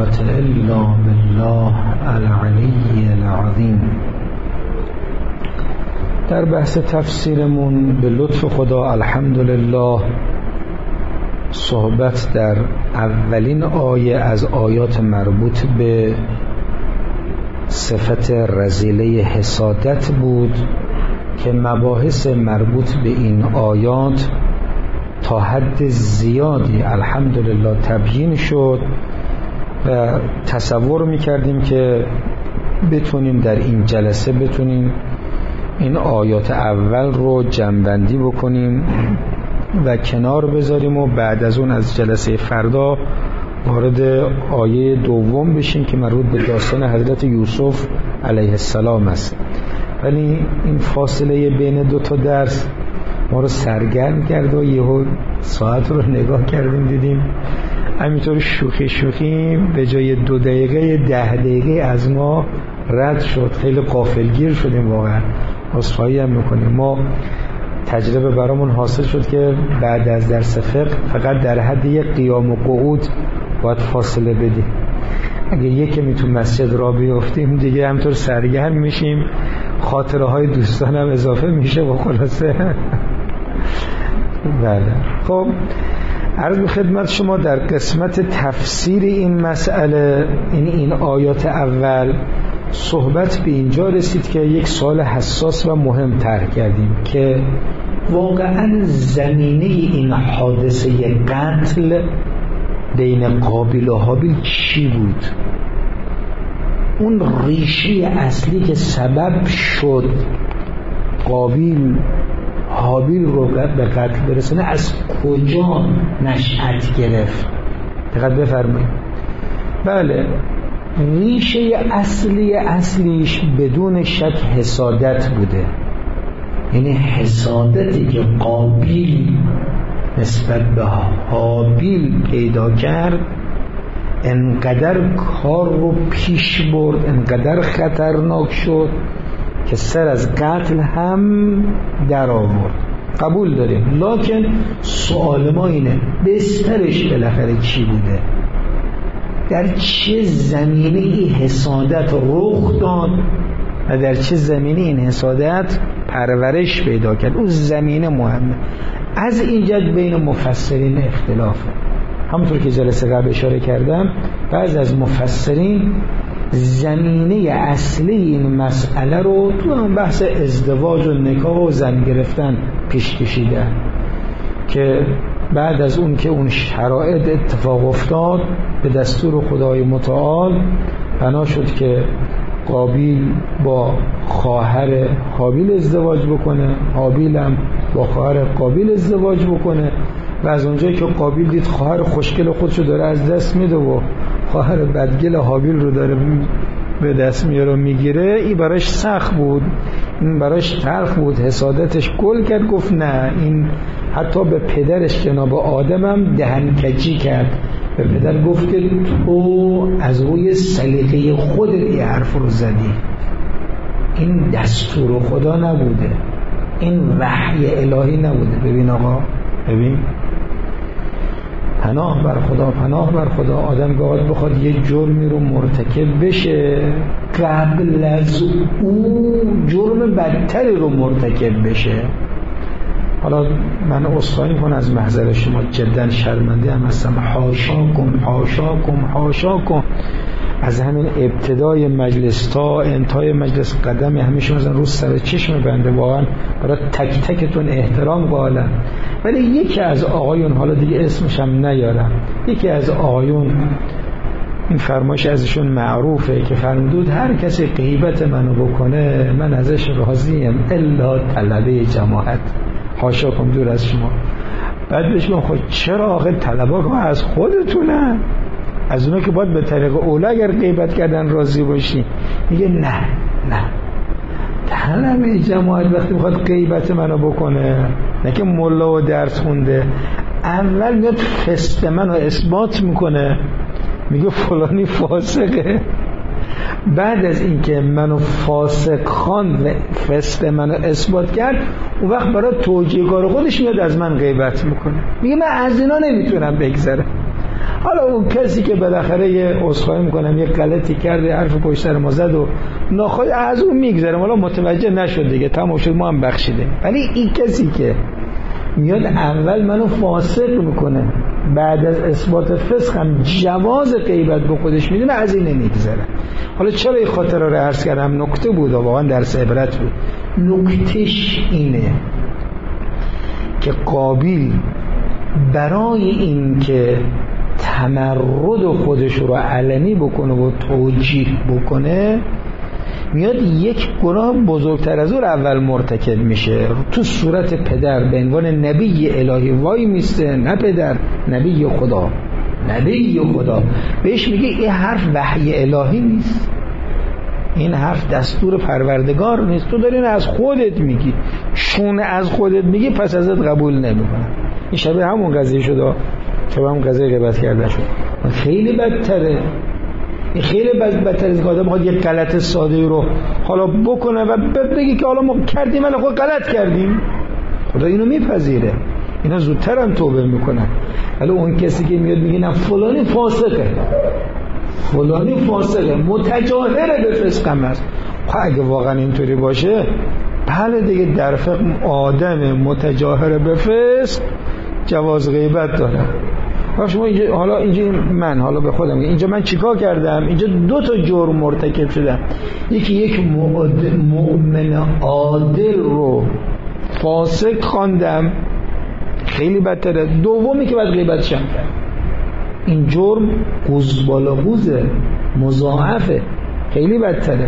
قوة الا بالله العلی العظیم. در بحث تفسیرمون به لطف خدا الحمدلله صحبت در اولین آیه از آیات مربوط به صفت رذیله حسادت بود که مباحث مربوط به این آیات تا حد زیادی الحمدلله تبیین شد و تصور میکردیم که بتونیم در این جلسه این آیات اول رو جمع‌بندی بکنیم و کنار بذاریم و بعد از اون از جلسه فردا وارد آیه دوم بشیم که مربوط به داستان حضرت یوسف علیه السلام است. ولی این فاصله بین دو تا درس ما رو سرگرم کرد و یهو ساعت رو نگاه کردیم دیدیم همینطور شوخی به جای 2 دقیقه 10 دقیقه از ما رد شد. خیلی غافلگیر شدیم واقعا، عذرخواهی هم میکنیم. ما تجربه برامون حاصل شد که بعد از درس فقه فقط در حد یک قیام و قعود باید فاصله بدیم. اگه یکی تو مسجد را بیافتیم دیگه همطور سرگرم میشیم، خاطره های دوستان هم اضافه میشه و خلاصه بله. خب عرض به خدمت شما در قسمت تفسیر این مسئله این آیات اول صحبت به اینجا رسید که یک سوال حساس و مهم طرح کردیم که واقعا زمینه این حادثه قتل بین قابیل و حابیل چی بود؟ اون ریشه اصلی که سبب شد قابیل حابیل رو به قتل برسونه از کجا نشأت گرفت؟ دقت بفرمایید. بله، ریشه اصلیش بدون شک حسادت بوده. یعنی حسادتی که قابیل نسبت به حابیل پیدا کرد انقدر کار رو پیش برد، انقدر خطرناک شد که سر از قتل هم در آورد. قبول داریم، لکن سوال ما اینه بسترش بالاخره چی بوده؟ در چه زمینه این حسادت رخ داد و در چه زمینه این حسادت پرورش پیدا کرد؟ اون زمینه مهمه. از اینجا بین مفسرین اختلافه. همونطور که جلسه قبل اشاره کردم بعضی از مفسرین زمینه اصلی این مسئله رو تو بحث ازدواج و نکاح و زن گرفتن پیش کشیدن که بعد از اون که اون شرایط اتفاق افتاد به دستور خدای متعال بنا شد که قابیل با خواهر حابیل ازدواج بکنه، حابیل هم با خواهر قابیل ازدواج بکنه و از اونجایی که قابیل دید خواهر خوشگل خودشو داره از دست میده و خواهر بدگل حابیل رو داره به دست میاره و میگیره، این براش سخت بود، این براش تلخ بود، حسادتش گل کرد، گفت نه. این حتی به پدرش جناب آدم هم دهنکجی کرد، به پدر گفت که تو از روی سلیقه خودت این حرف رو زدی، این دستور خدا نبوده، این وحی الهی نبوده. ببین آقا، ببین، پناه بر خدا، پناه بر خدا. آدم بخواد یه جرمی رو مرتکب بشه قبل از اون جرم بدتری رو مرتکب بشه. حالا من عذرخواهی میکنم از محضر شما، جدا شرمنده هم هستم. حاشاکم از همین ابتدای مجلس تا انتهای مجلس قدم همیشه مثلا رو سر چشم بنده، واقعا برای تک تکتون احترام قائلم. ولی یکی از آقایون، حالا دیگه اسمش هم نیارم، یکی از آقایون این فرمایش ازشون معروفه که فرمودود هر کسی غیبت منو بکنه من ازش راضیم الا طلبه جماعت. حاشاکم دور از شما. بعد بهش میگم خب چرا آخه طلبا از خودتونه؟ از اونا که باید به طریق اولا اگر غیبت کردن راضی باشی. میگه نه طلبه جماعت وقتی میخواد غیبت منو بکنه، نه که ملا و درس خونده، اول میاد فسق منو اثبات میکنه، میگه فلانی فاسقه. بعد از اینکه منو فاسق خواند و فسق منو اثبات کرد، اون وقت برای توجیه کار خودش میاد از من غیبت میکنه، میگه من از اینا نمیتونم بگذرم. حالا اون کسی که بالاخره یه عذرخواهی میکنم یه غلطی کرده، حرف پشت سر ما زد و ناخواد، از اون میگذرم، حالا متوجه نشد دیگه، تمام شد، ما هم بخشیده. ولی این کسی که میاد اول منو فاسق میکنه، بعد از اثبات فسق هم جواز غیبت به خودش میدونه، از این نمیگذره. حالا چرا این خاطره رو عرض کردم؟ نکته بود و واقعا درس عبرت بود. نکتهش اینه که قابیل برای این که تمرد خودش رو علنی بکنه و توجیه بکنه، میاد یک گناه بزرگتر از اون اول مرتکب میشه. تو صورت پدر به عنوان نبی الهی وای میسته، نه پدر، نبی خدا، نبی خدا بهش میگه این حرف وحی الهی نیست، این حرف دستور پروردگار نیست، تو داری از خودت میگی. چون از خودت میگی پس ازت قبول نمیکنه. این شبیه همون قضیه شده که همون قضیه غیبت کرده شد. خیلی بدتره، این خیلی بدتر از که آدم خواهد یک غلط ساده رو حالا بکنه و بگی که حالا ما کردیم ولی خود غلط کردیم. خدا اینو میپذیره، اینا زودتر هم توبه میکنن. ولی اون کسی که میاد میگه نه فلانی فاسقه، فلانی فاسقه، متجاهره به فسق هم هست، اگه واقعا اینطوری باشه بله دیگه، در فقه آدم متجاهر به فسق جواز غیبت داره. شما اینجا حالا اینجا من حالا به خودم اینجا من چیکار کردم؟ اینجا دو تا جرم مرتکب شدم. یکی یک مؤمن عادل رو فاسق خواندم، خیلی بدتره. دومی که باید غیبتشم کرد، این جرم قوزبالاقوزه، مضاعفه، خیلی بدتره.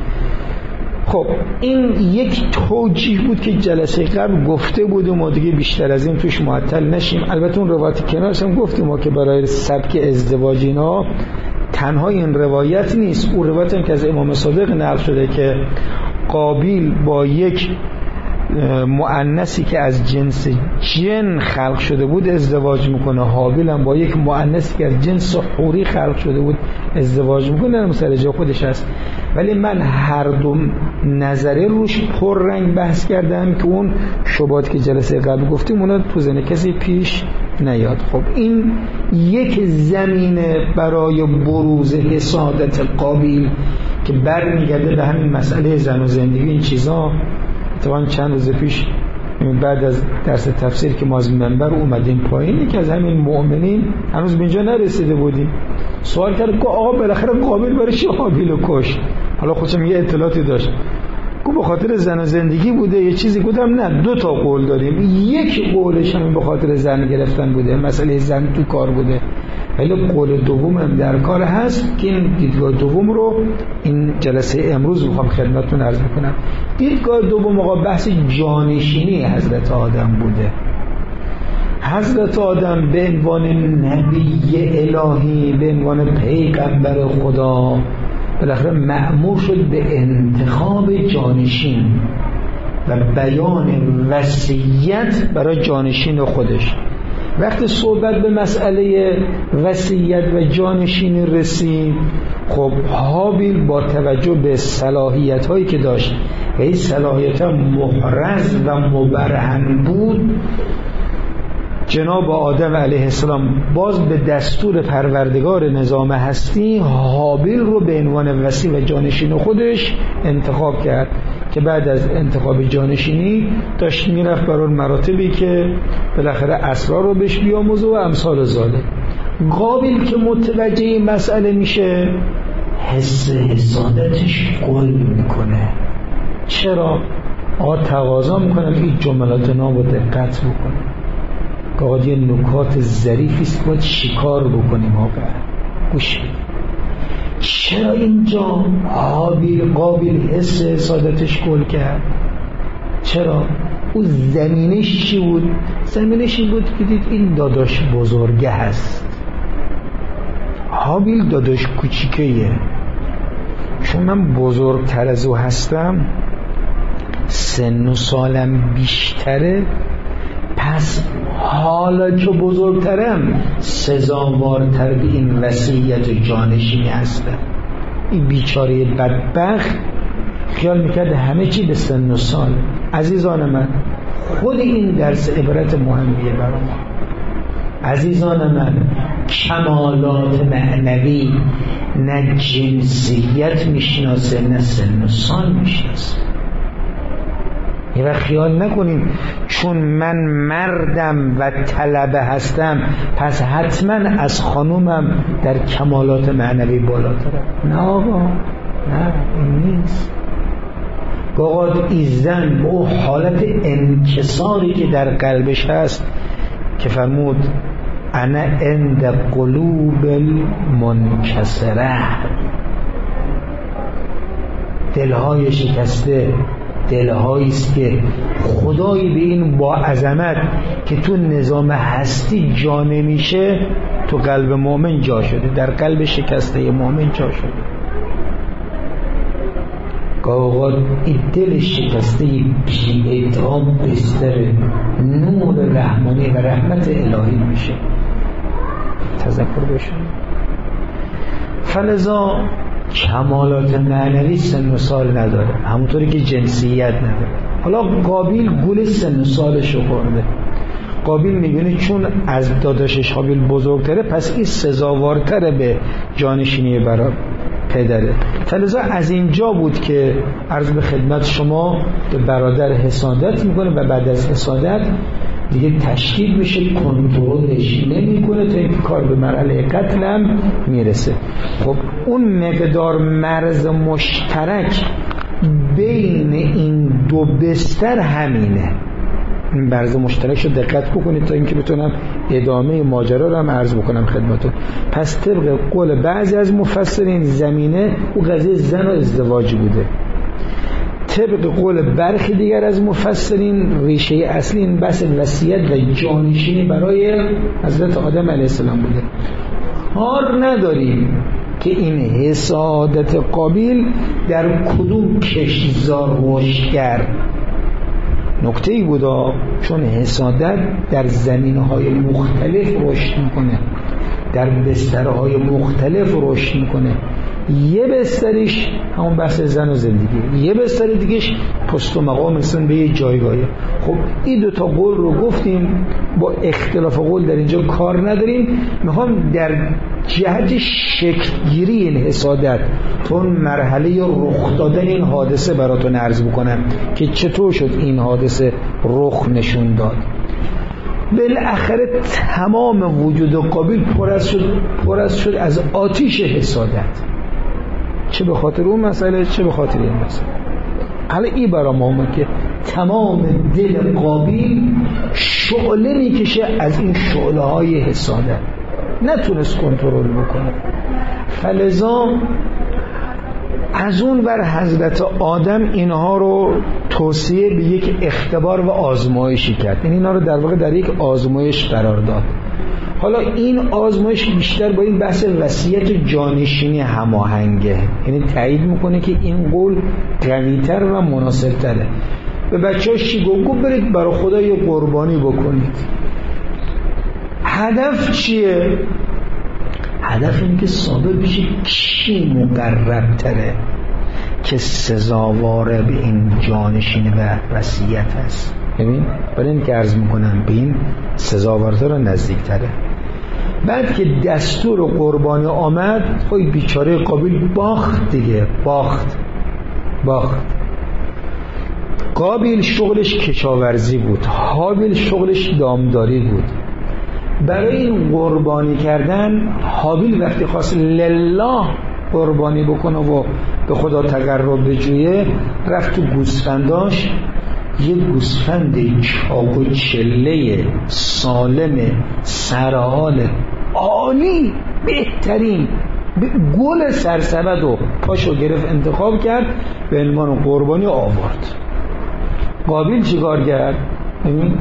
خب این یک توجیه بود که جلسه قبل گفته بودیم و دیگه بیشتر از این توش معطل نشیم. البته اون روایت کنارش هم گفتیم ما که برای سبک ازدواج اینا تنها این روایت نیست، اون روایت هم که از امام صادق نقل شده که قابیل با یک مؤنثی که از جنس جن خلق شده بود ازدواج میکنه، حابیل هم با یک مؤنثی که از جنس حوری خلق شده بود ازدواج میکنه. سر جای خودش هست، ولی من هر دو نظره روش پر رنگ بحث کردم که اون شبهات که جلسه قبل گفتیم اونا تو ذهن کسی پیش نیاد. خب این یک زمینه برای بروز حسادت قابیل که برمیگرده به همین مسئله زن و زندگی. این چیزا اتفاقا چند روز پیش بعد از درس تفسیر که ما از منبر اومدیم پایین، که از همین مؤمنین هنوز به اینجا نرسیده بودیم، سوال کرد که آقا بالاخره قابیل برای چی حابیل رو کشت؟ حالا خودم یه اطلاعاتی داشت، به خاطر زن و زندگی بوده یه چیزی. گفتم نه، دو تا قول داریم، یک قولش هم به خاطر زن گرفتن بوده، مسئله زن تو کار بوده، ولی قول دوم هم در کار هست که این دیدگاه دوم رو این جلسه امروز میخوام خدمتتون عرض میکنم. دیدگاه دوم آقا بحث جانشینی حضرت آدم بوده. حضرت آدم به عنوان نبی الهی، به عنوان پیغمبر خدا، بالاخره مأمور شد به انتخاب جانشین و بیان وصیت برای جانشین خودش. وقتی صحبت به مسئله وصیت و جانشین رسید، خب حابیل با توجه به صلاحیت هایی که داشت و این صلاحیت ها محرز و مبرهن بود، جناب آدم علیه السلام باز به دستور پروردگار نظام هستی حابیل رو به عنوان وصی و جانشین خودش انتخاب کرد که بعد از انتخاب جانشینی داشت میرفت برای مراتبی که بالاخره اسرار رو بهش بیاموزه و امثال ذالک. قابیل که متوجه مسئله میشه، حس حسادتش گل میکنه. چرا؟ تقاضا میکنم این جملات نام رو دقت بکنه، که یه نکات ظریفی است باید شکار بکنیم. آقا گوش چرا اینجا قابیل حس حسادتش گل کرد؟ چرا؟ اون زمینش چی بود؟ زمینش این بود که دید این داداش بزرگه هست، حابیل داداش کوچیکه، چون من بزرگتر از او هستم، سن و سالم بیشتره، پس حالا که بزرگترم سزاوارتر به این وصیت جانشینی هستم. این بیچاره بدبخت خیال میکرد همه چی به سن و سال. عزیزان من، خود این درس عبرت مهمیه برای ما. عزیزان من، کمالات معنوی نه جنسیت میشناسه نه سن و سال میشناسه. یه وقت خیال نکنیم چون من مردم و طلبه هستم پس حتما از خانومم در کمالات معنوی بالاترم. نه آقا، نه، این نیست. با این زن با حالت انکساری که در قلبش هست که فرمود انا عند قلوب المنکسره، دلهای شکسته، دلهایی است که خدایی به این با عظمت که تو نظام هستی جا نمیشه تو قلب مؤمن جا شده، در قلب شکسته مؤمن جا شده. گاهی این دل شکسته بی اتهام بستر نور رحمانی و رحمت الهی میشه. تذکر بشه. فلذا کمالات معنوی سن و سال نداره، همونطوری که جنسیت نداره. حالا قابیل گول سن و سالش رو خورده. قابیل میبینه چون از داداشش هابیل بزرگتره پس این سزاوارتره به جانشینی برای پدره. فلذا از اینجا بود که عرض به خدمت شما به برادر حسادت میکنه و بعد از حسادت دیگه تشدید بشه، کنترلش نمیکنه تا اینکه کار به مرحله قتل هم میرسه. خب اون مقدار مرز مشترک بین این دو بستر همینه. این مرز مشترکش رو دقت بکنید تا اینکه بتونم ادامه ماجرا رو هم عرض بکنم خدمتتون. پس طبق قول بعضی از مفسرین زمینه او قضیه زن و ازدواج بوده. طبق قول برخی دیگر از مفسرین ریشه اصلی این بحث وصیت و جانشینی برای حضرت آدم علیه السلام بوده. کار نداریم که این حسادت قابیل در کدوم کشتزار رشد کرد. نکته ای بودا چون حسادت در زمینهای مختلف رشد میکنه، در بسترهای مختلف رشد میکنه. یه بستریش همون بحث زن و زندگی، یه بستر دیگهش پست و مقام رسن به یه جایگاهی. خب این دوتا قول رو گفتیم، با اختلاف قول در اینجا کار نداریم. میخوام در جهت شکلگیری این حسادت تو مرحله رخ دادن این حادثه براتون عرض بکنم که چطور شد این حادثه رخ نشون داد. بالاخره تمام وجود قابیل پر از شد از آتش حسادت، چه به خاطر اون مسئله چه به خاطر این مسئله. حالا این برا ما که تمام دل قابیل شعله میکشه از این شعله های حسادت، نتونست کنترل بکنه. فلذا از اون بر حضرت آدم اینها رو توصیه به یک اختبار و آزمایشی کرد. اینا رو در واقع در یک آزمایش قرار داد. حالا این آزمایش بیشتر با این بحث وصیت جانشینی هماهنگه، یعنی تایید میکنه که این قول قوی‌تر و مناسب‌تره. به بچه‌هاش چی گفت؟ برید برای خدا یه قربانی بکنید. هدف چیه؟ هدف اینه که ثابت بشه کی مقرب‌تره که سزاوار به این جانشین و وصیت هست. ببین برای این که عرض میکنم به این سزاوارتر و نزدیکتره. بعد که دستور قربانی آمد خب بیچاره قابیل باخت دیگه، باخت. قابیل شغلش کشاورزی بود، هابیل شغلش دامداری بود. برای این قربانی کردن هابیل وقتی خواست لله قربانی بکنه و به خدا تقرب بجویه رفت تو گوسفنداش، یه گوسفند چاق و چله سالم سرحال عالی بهترین گل سرسبد و پاشو گرفت انتخاب کرد به عنوان قربانی آورد. قابیل چیکار کرد؟ این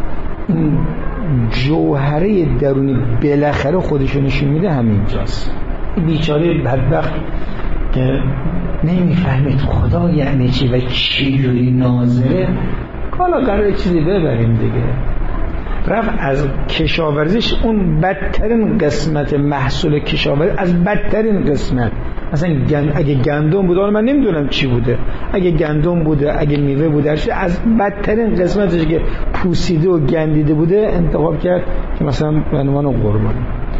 جوهره درونی بالاخره خودشو نشون میده همینجاست. بیچاره بدبخت که نمیفهمید خدا یعنی چی و چی جوری ناظره، حالا قراره چیزی ببریم دیگه. رفت از کشاورزیش اون بدترین قسمت محصول کشاورزی، از بدترین قسمت، مثلا اگه گندم بوده، من نمیدونم چی بوده، اگه گندم بوده اگه میوه بوده، از بدترین قسمتش که پوسیده و گندیده بوده انتخاب کرد که مثلا به عنوان قربانی.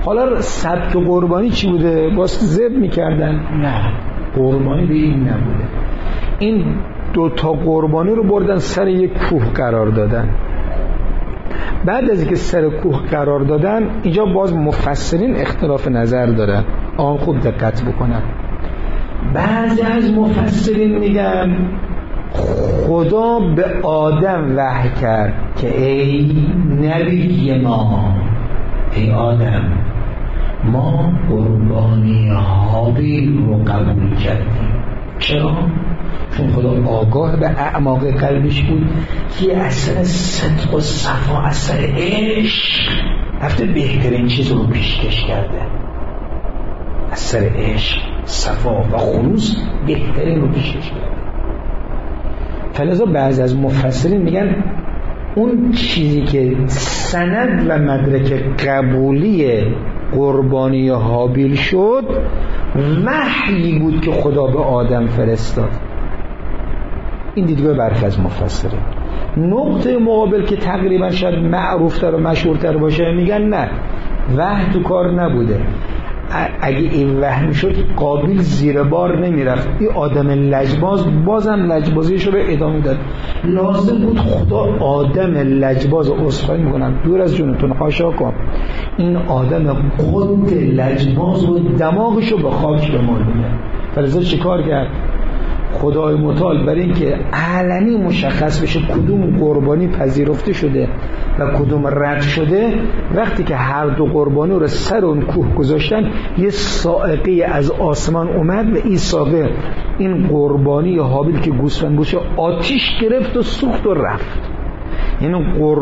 حالا سبک قربانی چی بوده؟ باز ذبح میکردن؟ نه، قربانی به این نبوده. این 2 قربانی رو بردن سر یک کوه قرار دادن. بعد از اینکه سر کوه قرار دادن، اینجا باز مفسرین اختلاف نظر دارن، آن خوب دقت بکنن. بعضی از مفسرین میگن خدا به آدم وحی کرد که ای نبی ما، ای آدم، ما قربانی هابیل رو قبول کردیم. چرا؟ چون خدا آگاه به اعماق قلبش بود که اثر صدق و صفا، اثر عشق رفته بهترین چیز رو پیشکش کرده. اثر عشق، صفا و خلوص بهترین رو پیشکش کرده. فلذا بعضی از مفسرین میگن اون چیزی که سند و مدرک قبولی قربانی هابیل شد وحی بود که خدا به آدم فرستاد. این دیدگاه برخی از مفسرین. نقطه مقابل که تقریبا شاید معروفتر و مشهورتر باشه میگن نه، وحی تو کار نبوده. اگه این وحی میشد قابیل زیر بار نمیرفت، این آدم لجباز بازم لجبازیش رو ادامه داد. لازم بود خدا آدم لجباز، عذرخواهی میکنم دور از جونتون حاشا کن، این آدم قد لجباز و دماغش رو به خاک بمالونه. فلذا چیکار کرد خدای متعال؟ برای اینکه علنی مشخص بشه کدوم قربانی پذیرفته شده و کدوم رد شده، وقتی که هر 2 قربانی رو سر اون کوه گذاشتن، یه صاعقه از آسمان اومد و این صاعقه این قربانی هابیل که گوسفند بوشه آتیش گرفت و سوخت و رفت. یعنی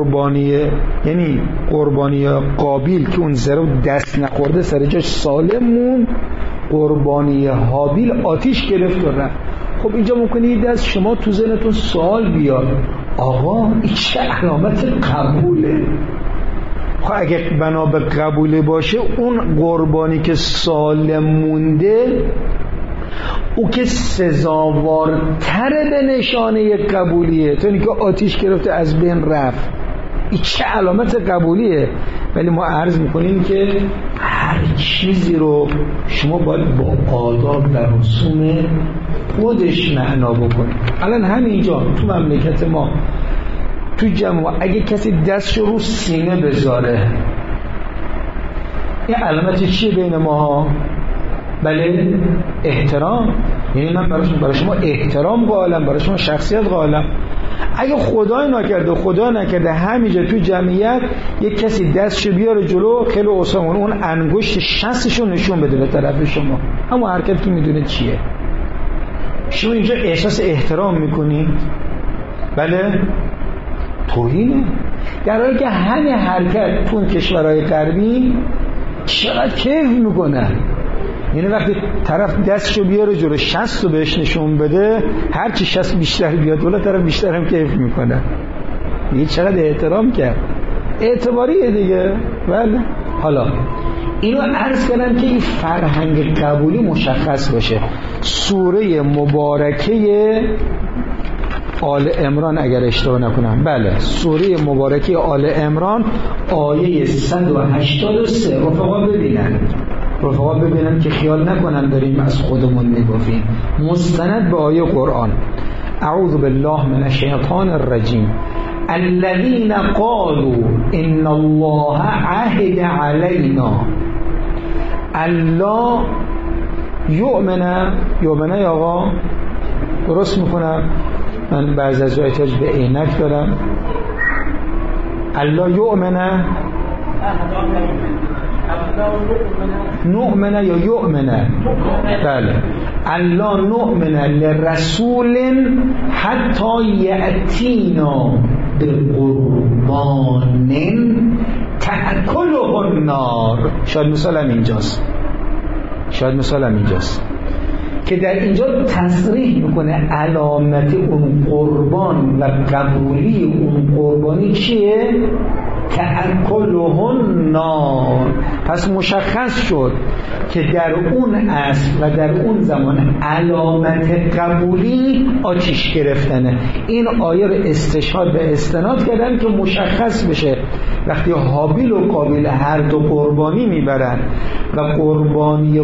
قربانی قابیل که اون ذره دست نخورده سر جاش سالم مون، قربانی هابیل آتیش گرفت و رفت. خب اینجا ممکنه یه دست شما تو ذهنتون سوال بیاد، آقا این چه علامت قبوله؟ خب اگه بنا به قبوله باشه، اون قربانی که سالم مونده او که سزاوارتره به نشانه قبولیه، تو اینکه آتیش گرفته از بین رفت، این چه علامت قبولیه؟ ولی ما عرض میکنیم که هر چیزی رو شما باید با آداب در رسوم خودش معنا بکنید. الان همینجا تو مملکت ما تو جمع اگه کسی دستشو رو سینه بذاره، این علامت چیه بین ماها؟ بله، احترام. یعنی من برای شما احترام قائلم، برای شما شخصیت قائلم. اگه خدای نکرده همینجا تو جمعیت یک کسی دستشو بیاره جلو، خیلی آسان اون انگشت شستشو نشون بده به طرف شما، اما حرکت که میدونه چیه، شما اینجا احساس احترام میکنید؟ بله، توهینه. در حالی که همین حرکت تو کشورهای غربی چقدر کیف میکنه. یعنی وقتی طرف دستشو بیاره جلو، شستو بهش نشون بده، هرچی شست بیشتر بیاد جلو، طرف بیشتر هم کیف میکنه. یه چقدر احترام کرد، اعتباریه دیگه. بله، حالا اینو عرض کردم که این فرهنگ قبولی مشخص باشه. سوره مبارکه آل عمران اگر اشتباه نکنم، بله، سوره مبارکه آل عمران آیه 183. رفقا ببینن که خیال نکنن داریم از خودمون میگفتیم، مستند به آیه قرآن. اعوذ بالله من الشیطان الرجیم. الذين قالوا ان الله عهد علينا الله یؤمن یا آقا درست میکنم، من بعضی از جای احتیاج به عینک دارم. الله یؤمن، نؤمن یا یؤمن؟ بله، الله نؤمن لرسول حتی یأتینا بقربان تأکله النار. شاید مثالم اینجاست که در اینجا تصریح میکنه علامت اون قربان و قبولی اون قربانی چیه؟ تأکلهن نار. پس مشخص شد که در اون عصر و در اون زمان علامت قبولی آتش گرفتنه. این آیه رو استشهاد به استناد کردن که مشخص بشه وقتی هابیل و قابیل هر دو قربانی میبرن و قربانی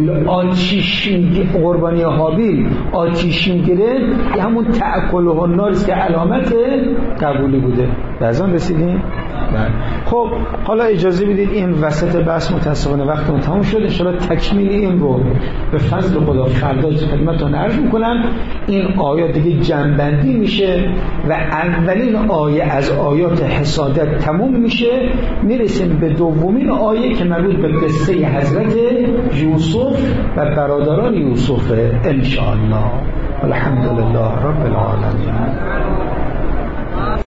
هابیل آتش میگیره، همون تأکلهن نار است که علامت قبولی بوده. بعضا رسیدیم؟ خب حالا اجازه بدید این وسط بحث متاسفانه وقتمون تموم شد. ان شاءالله تکمیل این رو به فضل خدا فردا خدمتتون عرض میکنم. این آیات دیگه جنبندی میشه و اولین آیه از آیات حسادت تموم میشه، میرسیم به دومین آیه که مربوط به قصه حضرت یوسف و برادران یوسف ان شاء الله. الحمدلله رب العالمین.